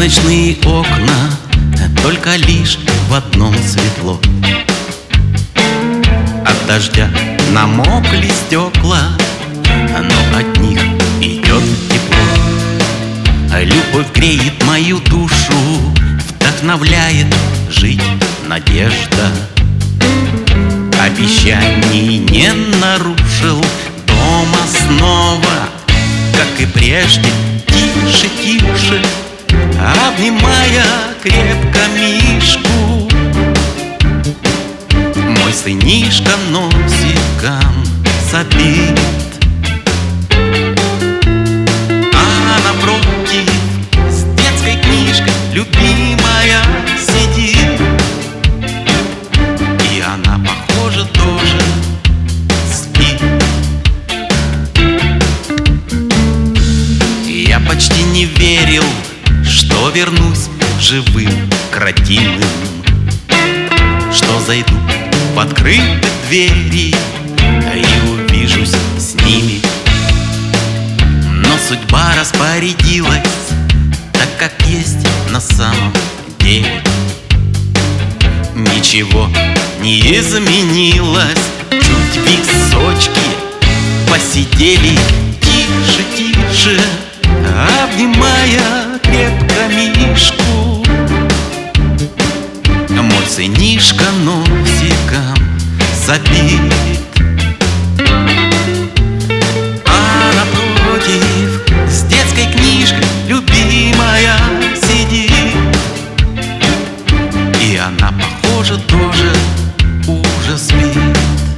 ночные окна, только лишь в одном светло. От дождя намокли стекла, но от них идет тепло. Любовь греет мою душу, вдохновляет жить надежда. Обещаний не нарушил, дома снова, как и прежде, тише, тише, обнимая крепко Мишку. Мой сынишка носиком сопит, а напротив с детской книжкой любимая сидит. И она, похоже, тоже спит. Я почти не верил, что вернусь живым к родимым, что зайду в открытые двери и увижусь с ними. Но судьба распорядилась так, как есть на самом деле. Ничего не изменилось, чуть височки посидели. Тише, тише, обнимая крепко Мишку. Мой сынишка носиком сопит, а напротив с детской книжкой любимая сидит. И она, похоже, тоже уже спит.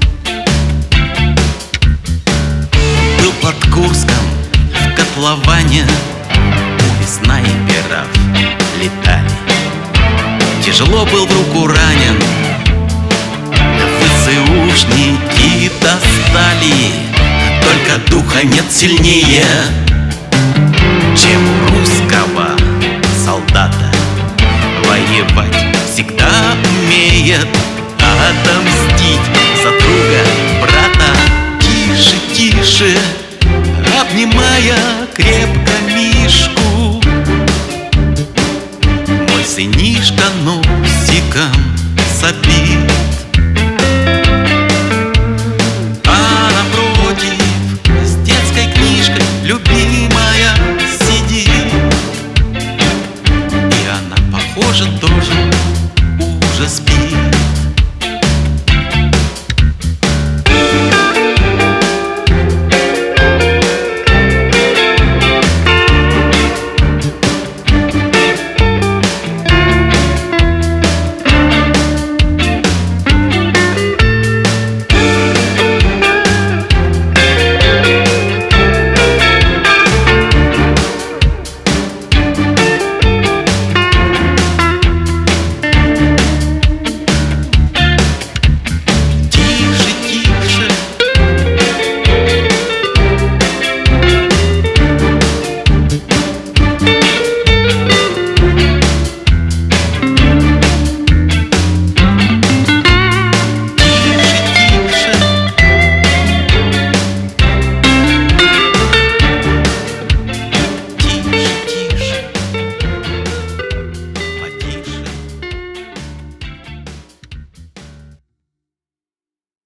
Был под Курском в котловане, пули снайперов летали. Тяжело был в руку ранен, ВСУшники достали. Только духа нет сильнее, чем у русского солдата. Воевать всегда умеет, отомстить за друга, брата. Тише, тише, обнимая крепко